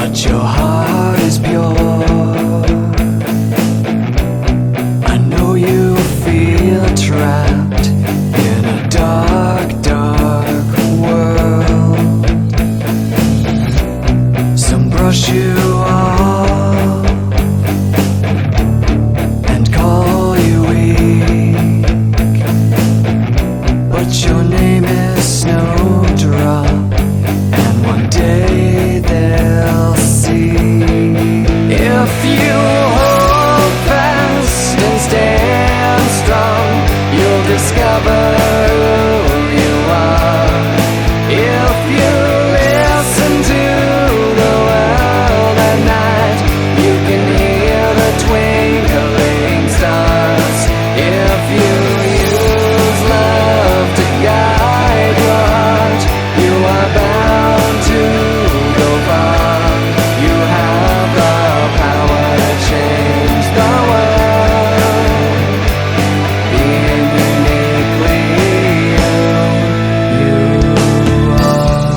but your heart is pure. I know you feel trapped in a dark, dark world. Some brush you off and call you weak, but your name is Snowdrop, and one day they'll see. If you hold fast and stand strong, you'll discover who you are. If you listen to the world at night, you can hear the twinkling stars. If you use love to guide your heart, you are bound to go far. You have the power to change the world. Being uniquely you are.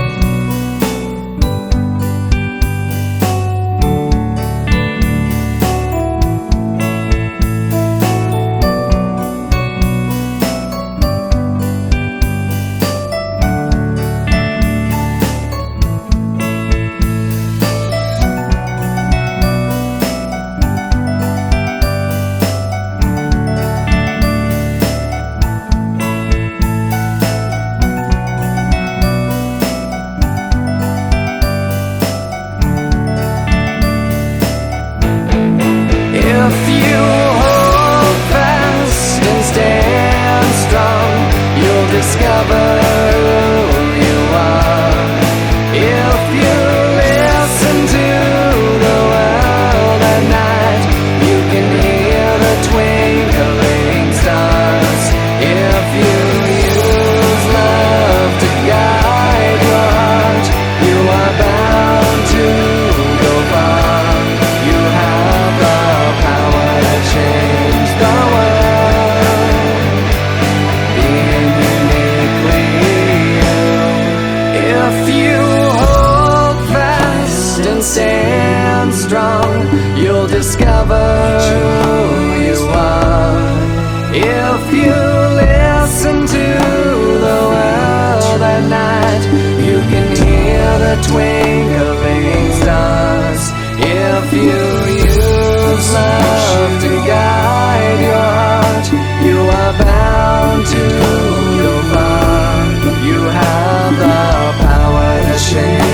If you hold fast and stand strong, you'll discover who you are. If you listen to the world at night, you can hear the twinkling stars. If you use love to guide your heart, you are bound to go far. You have the power to change the world. Being uniquely you. If you hold fast and stand strong, you'll discover who you are. If you listen to the world at night, you can hear the twinkling stars. If you use love to guide your heart, you are bound to go far. You have the power to change